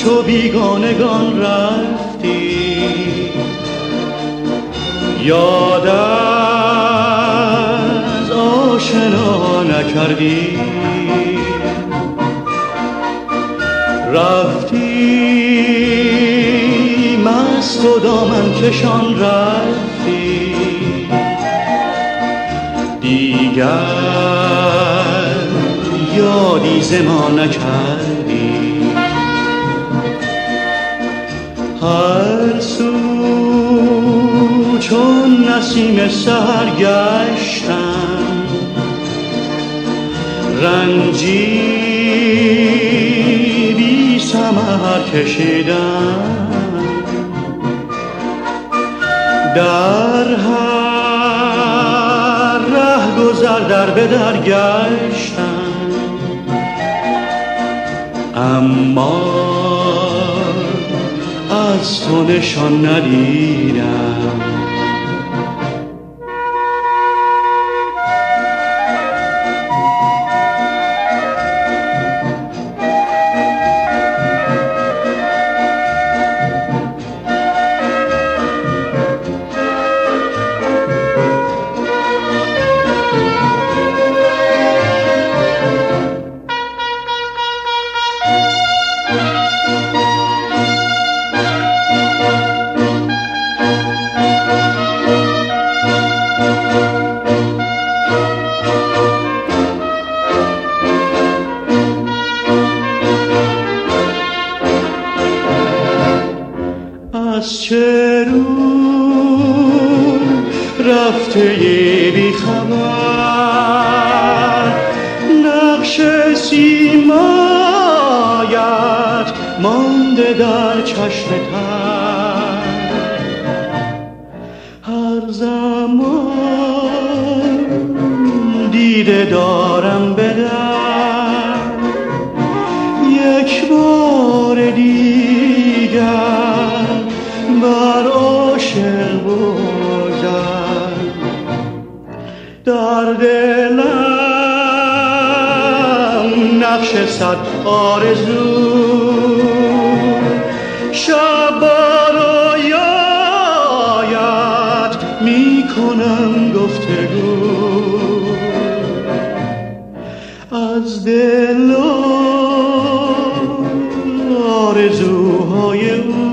چو بیگانگان رفتی، یاد از آشنا نکردی. رفتی مست و دامن کشان رفتی، دیگر یادی ز ما نکردی. هر سو چون نسیم سحر گشتم، رنجی بی ثمر کشیدم. در هر ره گذر در به در گشتم، اما از تو نشان ندیدم. از چه رو رفته بی خبر، نقش سیمایت مانده در چشم تر. هر زمان دیده دارم به در، یک بار دیگر بر عاشق بگذر. در دلم نقش صد آرزو، شب برایت می کنم گفتگو. از دل و آرزوهای او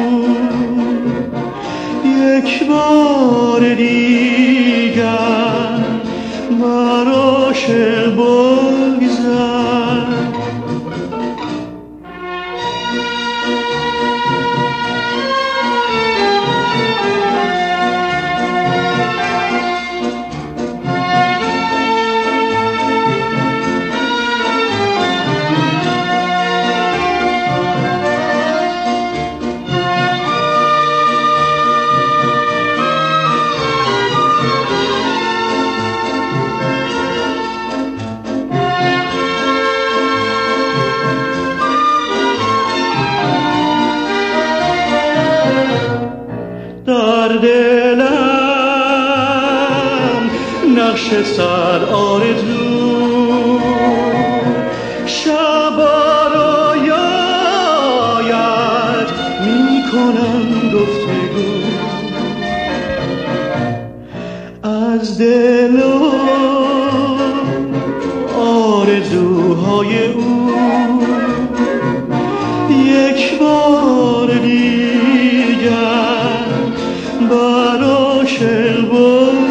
یک بار دیگر بر عاشق بگذر. در دلم نقش صد آرزو، شب برایت می کنم گفتگو. از دل و آرزوهای او یک بار دیگر بر عاشق